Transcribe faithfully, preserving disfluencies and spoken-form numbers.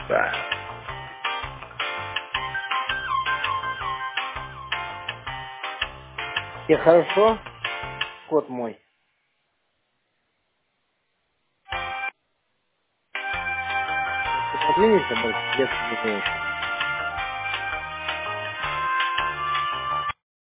Так. Тебе хорошо? Кот мой. Ты подвинешься больше? Я тебе звоню.